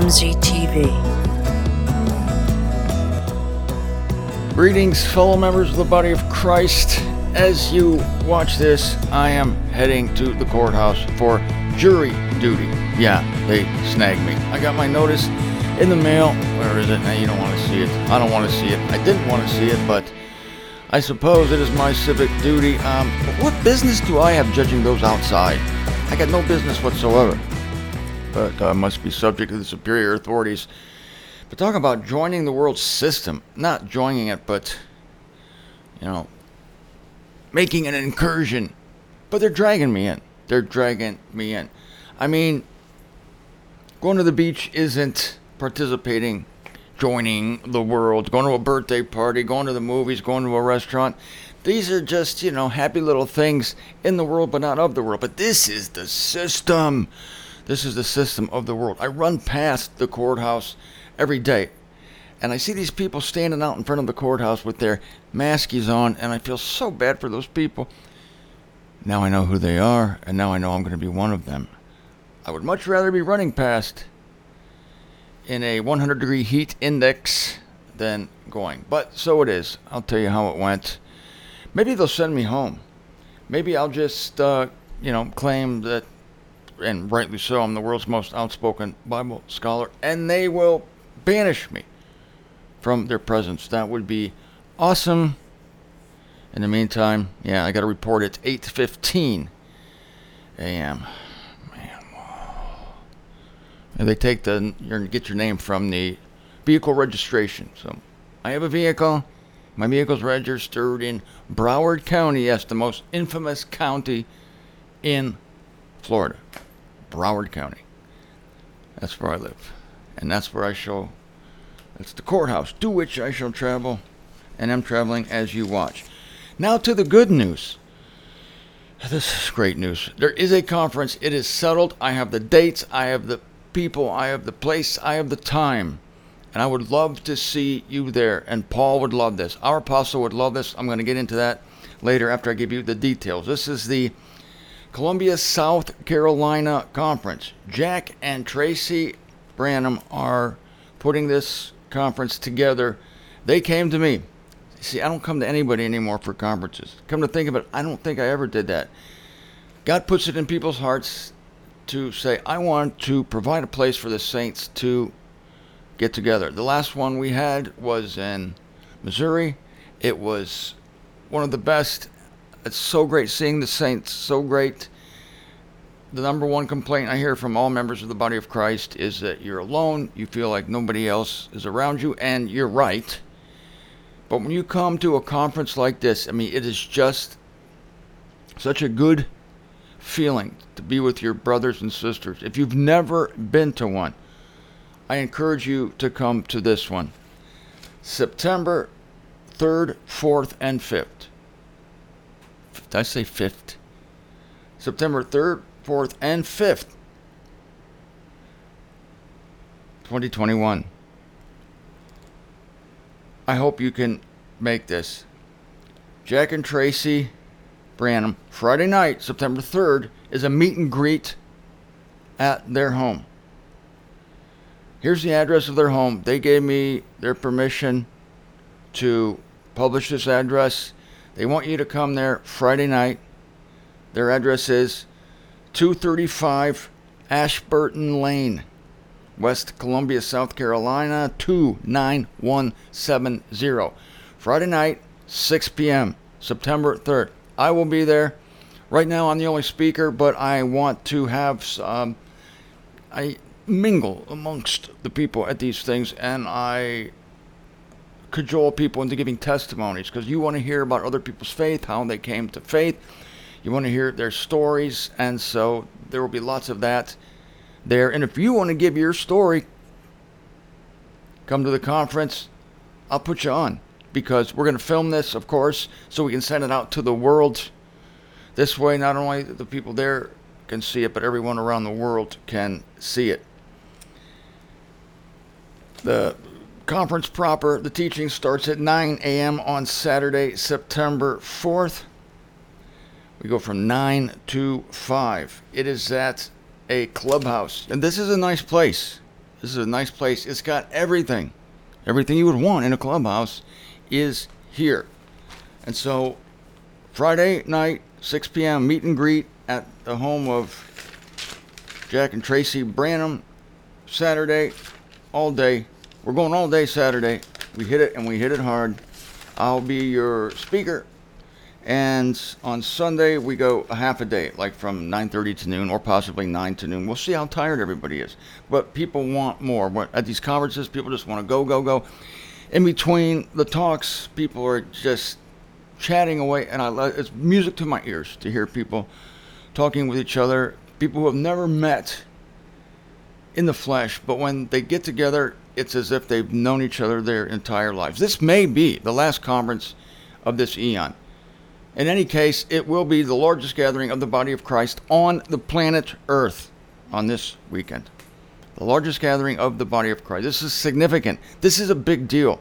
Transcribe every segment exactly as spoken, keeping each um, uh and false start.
M Z T V. Greetings, fellow members of the body of Christ. As you watch this, I am heading to the courthouse for jury duty. Yeah, they snagged me. I got my notice in the mail. Where is it? Now, you don't want to see it. I don't want to see it. I didn't want to see it, but I suppose it is my civic duty. Um, what business do I have judging those outside? I got no business whatsoever. But I uh, must be subject to the superior authorities. But talk about joining the world system. Not joining it, but, you know, making an incursion. But they're dragging me in. They're dragging me in. I mean, going to the beach isn't participating, joining the world, going to a birthday party, going to the movies, going to a restaurant. These are just, you know, happy little things in the world, but not of the world. But this is the system. This is the system of the world. I run past the courthouse every day, and I see these people standing out in front of the courthouse with their maskies on, and I feel so bad for those people. Now I know who they are, and now I know I'm going to be one of them. I would much rather be running past in a one hundred degree heat index than going. But so it is. I'll tell you how it went. Maybe they'll send me home. Maybe I'll just, uh, you know, claim that, and rightly so, I'm the world's most outspoken Bible scholar, and they will banish me from their presence. That would be awesome. In the meantime, yeah, I got to report at eight fifteen a.m. Man, whoa. And they take the, you get your name from the vehicle registration. So I have a vehicle. My vehicle's registered in Broward County. Yes, the most infamous county in Florida. Broward County. That's where I live. And that's where I shall, that's the courthouse, to which I shall travel, and I'm traveling as you watch. Now to the good news. This is great news. There is a conference. It is settled. I have the dates. I have the people. I have the place. I have the time. And I would love to see you there. And Paul would love this. Our apostle would love this. I'm going to get into that later after I give you the details. This is the Columbia, South Carolina Conference. Jack and Tracy Branham are putting this conference together. They came to me. See, I don't come to anybody anymore for conferences. Come to think of it, I don't think I ever did that. God puts it in people's hearts to say, I want to provide a place for the saints to get together. The last one we had was in Missouri. It was one of the best. It's so great seeing the saints, so great. The number one complaint I hear from all members of the body of Christ is that you're alone, you feel like nobody else is around you, and you're right. But when you come to a conference like this, I mean, it is just such a good feeling to be with your brothers and sisters. If you've never been to one, I encourage you to come to this one. September third, fourth, and fifth. Did I say fifth? September third, fourth, and fifth, twenty twenty-one. I hope you can make this. Jack and Tracy Branham, Friday night, September third, is a meet and greet at their home. Here's the address of their home. They gave me their permission to publish this address. They want you to come there Friday night. Their address is two thirty-five Ashburton Lane, West Columbia, South Carolina, two nine one seven zero. Friday night, six p.m., September third. I will be there. Right now, I'm the only speaker, but I want to have um, I mingle amongst the people at these things, and I cajole people into giving testimonies, because you want to hear about other people's faith, how they came to faith. You want to hear their stories, and so there will be lots of that there. And if you want to give your story, come to the conference. I'll put you on, because we're going to film this, of course, so we can send it out to the world. This way, not only the people there can see it, but everyone around the world can see it. The conference proper, the teaching starts at nine a.m. on Saturday, September fourth. We go from nine to five. It is at a clubhouse. And this is a nice place. This is a nice place. It's got everything. Everything you would want in a clubhouse is here. And so Friday night, six p.m., meet and greet at the home of Jack and Tracy Branham. Saturday, all day. We're going all day Saturday. We hit it, and we hit it hard. I'll be your speaker. And on Sunday, we go a half a day, like from nine thirty to noon, or possibly nine to noon. We'll see how tired everybody is. But people want more. At these conferences, people just want to go, go, go. In between the talks, people are just chatting away, and I love, it's music to my ears to hear people talking with each other, people who have never met in the flesh, but when they get together, it's as if they've known each other their entire lives. This may be the last conference of this eon. In any case, it will be the largest gathering of the body of Christ on the planet Earth on this weekend. The largest gathering of the body of Christ. This is significant. This is a big deal.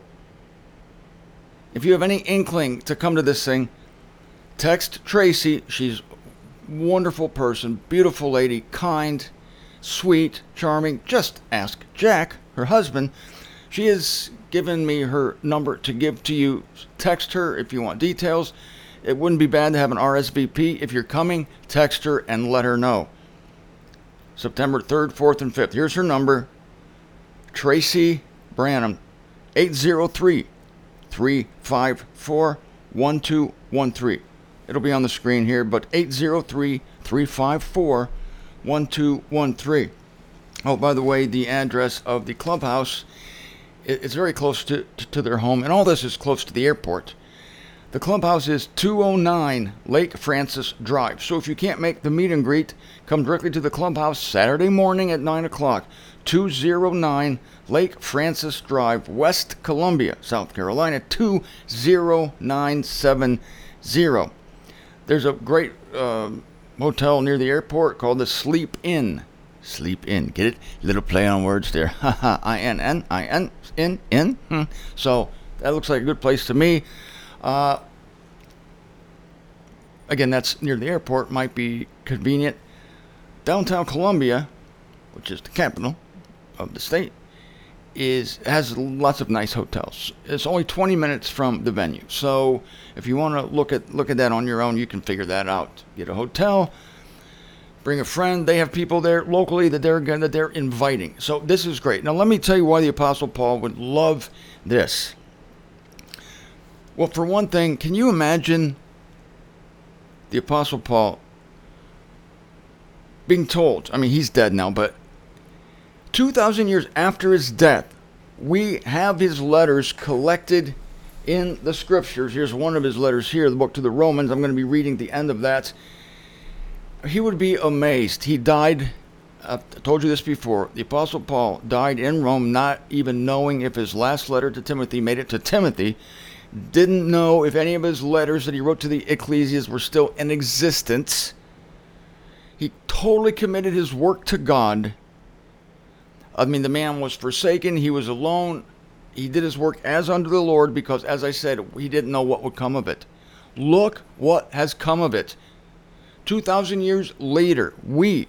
If you have any inkling to come to this thing, text Tracy. She's a wonderful person, beautiful lady, kind, sweet, charming. Just ask Jack, her husband. She has given me her number to give to you. Text her if you want details. It wouldn't be bad to have an R S V P. If you're coming, text her and let her know. September third, fourth, and fifth. Here's her number. Tracy Branham, eight zero three, three five four, one two one three. It'll be on the screen here, but eight zero three, three five four, one two one three. Oh, by the way, the address of the clubhouse, it's very close to, to their home, and all this is close to the airport. The clubhouse is two oh nine Lake Francis Drive. So if you can't make the meet and greet, come directly to the clubhouse Saturday morning at nine o'clock. two oh nine Lake Francis Drive, West Columbia, South Carolina, two oh nine seven oh. There's a great uh, hotel near the airport called the Sleep Inn. Sleep Inn. Get it? Little play on words there. Haha. I N N. I N. In. In. Hmm. So that looks like a good place to me. Uh, again, that's near the airport. Might be convenient. Downtown Columbia, which is the capital of the state, is has lots of nice hotels. It's only twenty minutes from the venue. So if you want to look at look at that on your own, you can figure that out. Get a hotel, bring a friend. They have people there locally that they're that they're inviting. So this is great. Now let me tell you why the Apostle Paul would love this. Well, for one thing, can you imagine the Apostle Paul being told, I mean, he's dead now, but two thousand years after his death, we have his letters collected in the scriptures. Here's one of his letters here, the book to the Romans. I'm going to be reading the end of that. He would be amazed. He died, I've told you this before, the Apostle Paul died in Rome, not even knowing if his last letter to Timothy made it to Timothy. Didn't know if any of his letters that he wrote to the ecclesias were still in existence. He totally committed his work to God. I mean, the man was forsaken. He was alone. He did his work as unto the Lord because, as I said, he didn't know what would come of it. Look what has come of it. two thousand years later, we,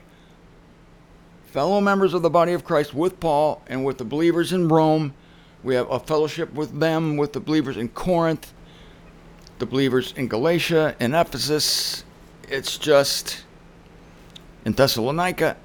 fellow members of the body of Christ with Paul and with the believers in Rome, we have a fellowship with them, with the believers in Corinth, the believers in Galatia, in Ephesus. It's just in Thessalonica,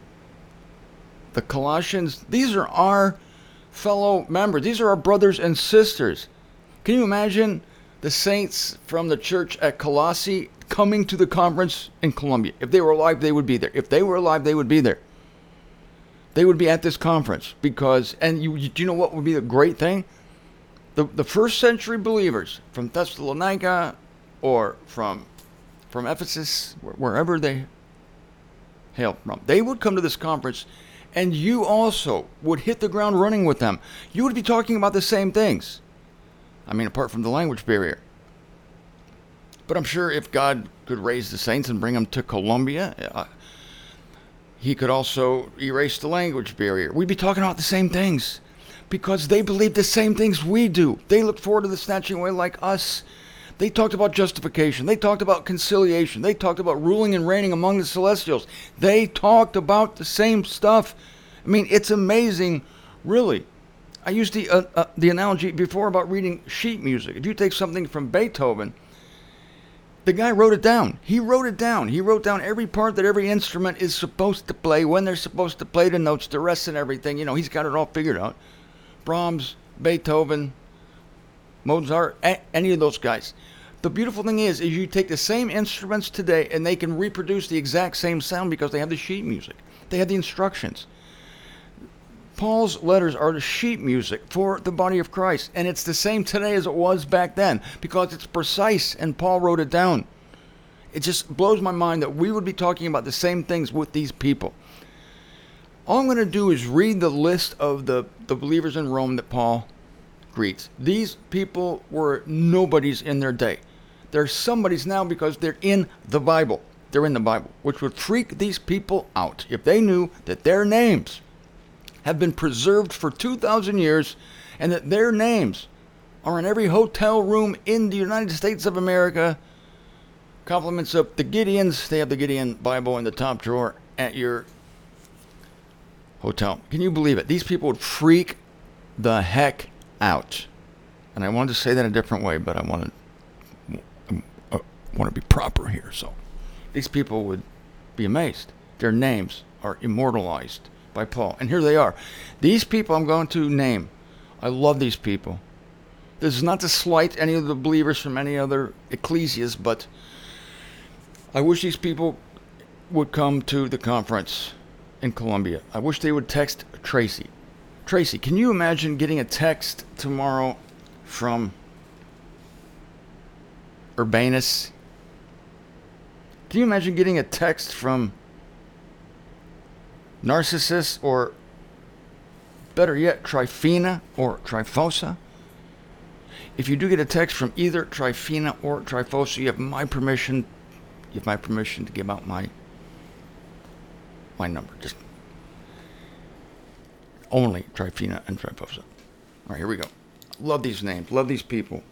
the Colossians. These are our fellow members. These are our brothers and sisters. Can you imagine the saints from the church at Colossae coming to the conference in Columbia? If they were alive, they would be there. If they were alive, they would be there. They would be at this conference because, and you, you do you know what would be the great thing? The the first century believers from Thessalonica or from from Ephesus, wherever they hail from, they would come to this conference, and you also would hit the ground running with them. You would be talking about the same things. I mean, apart from the language barrier. But I'm sure if God could raise the saints and bring them to Columbia, uh, he could also erase the language barrier. We'd be talking about the same things because they believe the same things we do. They look forward to the snatching away like us. They talked about justification. They talked about conciliation. They talked about ruling and reigning among the celestials. They talked about the same stuff. I mean, it's amazing, really. I used the, uh, uh, the analogy before about reading sheet music. If you take something from Beethoven, the guy wrote it down. He wrote it down. He wrote down every part that every instrument is supposed to play, when they're supposed to play the notes, the rest and everything. You know, he's got it all figured out. Brahms, Beethoven, Mozart, a- any of those guys. The beautiful thing is, is you take the same instruments today and they can reproduce the exact same sound because they have the sheet music. They have the instructions. Paul's letters are the sheet music for the body of Christ. And it's the same today as it was back then because it's precise and Paul wrote it down. It just blows my mind that we would be talking about the same things with these people. All I'm going to do is read the list of the, the believers in Rome that Paul greets. These people were nobodies in their day. They're somebodies now because they're in the Bible. They're in the Bible, which would freak these people out if they knew that their names have been preserved for two thousand years and that their names are in every hotel room in the United States of America. Compliments of the Gideons. They have the Gideon Bible in the top drawer at your hotel. Can you believe it? These people would freak the heck out. And I wanted to say that a different way, but I wanted, I want to be proper here. So these people would be amazed. Their names are immortalized by Paul. And here they are. These people I'm going to name. I love these people. This is not to slight any of the believers from any other ecclesias, but I wish these people would come to the conference in Columbia. I wish they would text Tracy. Tracy, can you imagine getting a text tomorrow from Urbanus? Can you imagine getting a text from Narcissus, or better yet, Tryphena or Tryphosa? If you do get a text from either Tryphena or Tryphosa, you have my permission. You have my permission to give out my my number. Just only Tryphena and Tryphosa. All right, here we go. Love these names. Love these people.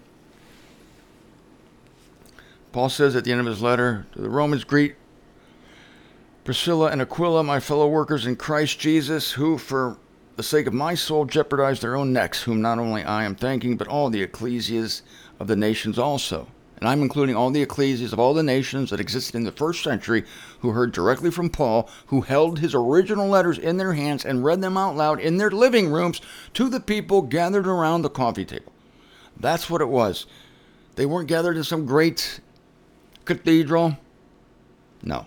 Paul says at the end of his letter to the Romans, greet Priscilla and Aquila, my fellow workers in Christ Jesus, who for the sake of my soul jeopardized their own necks, whom not only I am thanking, but all the ecclesias of the nations also. And I'm including all the ecclesias of all the nations that existed in the first century who heard directly from Paul, who held his original letters in their hands and read them out loud in their living rooms to the people gathered around the coffee table. That's what it was. They weren't gathered in some great cathedral. No.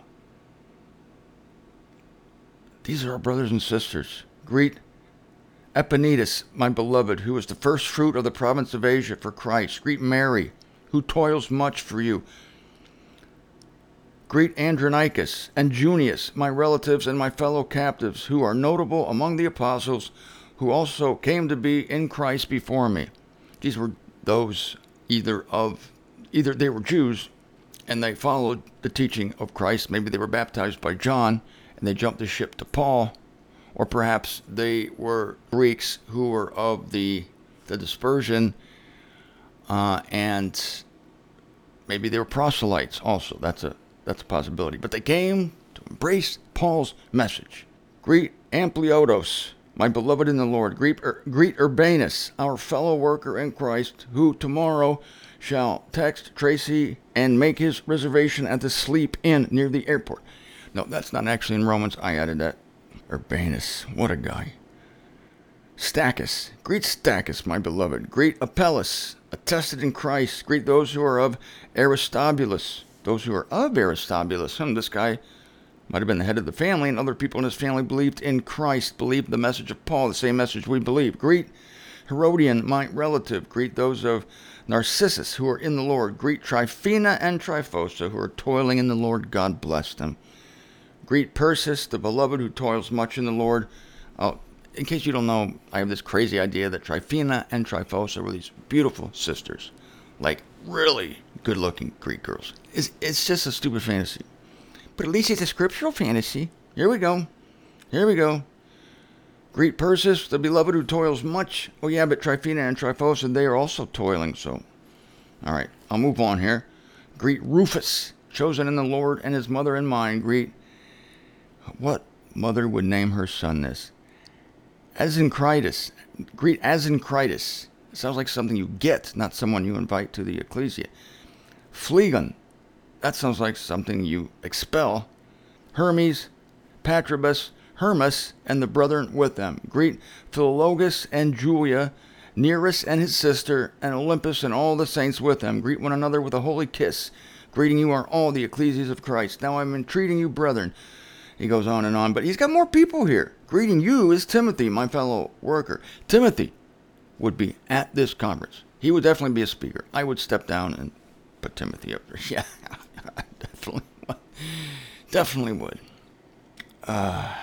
These are our brothers and sisters. Greet Epaenetus, my beloved, who is the first fruit of the province of Asia for Christ. Greet Mary, who toils much for you. Greet Andronicus and Junius, my relatives and my fellow captives, who are notable among the apostles, who also came to be in Christ before me. These were those either of, either they were Jews and they followed the teaching of Christ. Maybe they were baptized by John and they jumped the ship to Paul, or perhaps they were Greeks who were of the the dispersion, uh, and maybe they were proselytes also. That's a that's a possibility. But they came to embrace Paul's message. Greet Ampliotus, my beloved in the Lord. Greet, Ur- greet Urbanus, our fellow worker in Christ, who tomorrow shall text Tracy and make his reservation at the Sleep Inn near the airport. No, that's not actually in Romans. I added that. Urbanus, what a guy. Stachys, greet Stachys, my beloved. Greet Apelles, attested in Christ. Greet those who are of Aristobulus. Those who are of Aristobulus. Hmm, this guy might have been the head of the family, and other people in his family believed in Christ, believed the message of Paul, the same message we believe. Greet Herodian, my relative. Greet those of Narcissus, who are in the Lord. Greet Tryphena and Tryphosa, who are toiling in the Lord. God bless them. Greet Persis, the beloved, who toils much in the Lord. Oh, in case you don't know, I have this crazy idea that Tryphena and Tryphosa were these beautiful sisters. Like, really good-looking Greek girls. It's, it's just a stupid fantasy. But at least it's a scriptural fantasy. Here we go. Here we go. Greet Persis, the beloved, who toils much. Oh, yeah, but Tryphena and Tryphosa, they are also toiling, so. All right, I'll move on here. Greet Rufus, chosen in the Lord, and his mother and mine. Greet... What mother would name her son this? Asincritus. Greet Asincritus. It sounds like something you get, not someone you invite to the ecclesia. Phlegon. That sounds like something you expel. Hermes, Patrobus, Hermas, and the brethren with them. Greet Philologus and Julia, Nereus and his sister, and Olympus and all the saints with them. Greet one another with a holy kiss. Greeting you are all the ecclesias of Christ. Now I'm entreating you, brethren. He goes on and on, but he's got more people here. Greeting you is Timothy, my fellow worker. Timothy would be at this conference. He would definitely be a speaker. I would step down and put Timothy up there. Yeah, I definitely would. Definitely would. Uh,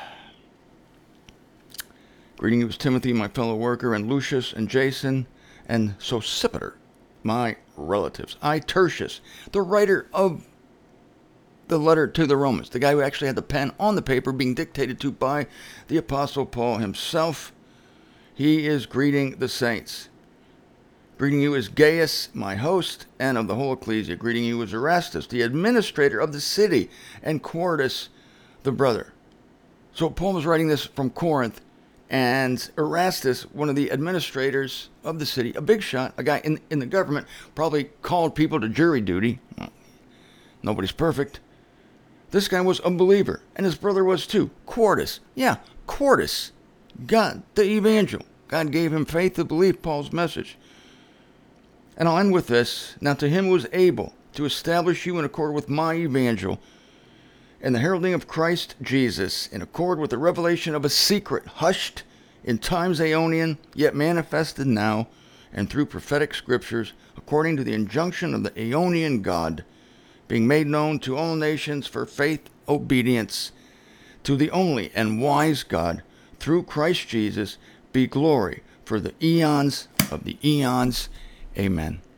greeting you is Timothy, my fellow worker, and Lucius and Jason and Sosipater, my relatives. I, Tertius, the writer of the letter to the Romans, the guy who actually had the pen on the paper being dictated to by the Apostle Paul himself. He is greeting the saints. Greeting you is Gaius, my host, and of the whole ecclesia. Greeting you is Erastus, the administrator of the city, and Quartus, the brother. So Paul was writing this from Corinth, and Erastus, one of the administrators of the city, a big shot, a guy in, in the government, probably called people to jury duty. Well, nobody's perfect. This guy was a believer, and his brother was too. Quartus. Yeah, Quartus. God, the evangel. God gave him faith to believe Paul's message. And I'll end with this. Now to him who is able to establish you in accord with my evangel, and the heralding of Christ Jesus, in accord with the revelation of a secret, hushed in times aeonian, yet manifested now, and through prophetic scriptures, according to the injunction of the aeonian God, being made known to all nations for faith, obedience, to the only and wise God, through Christ Jesus, be glory for the eons of the eons. Amen.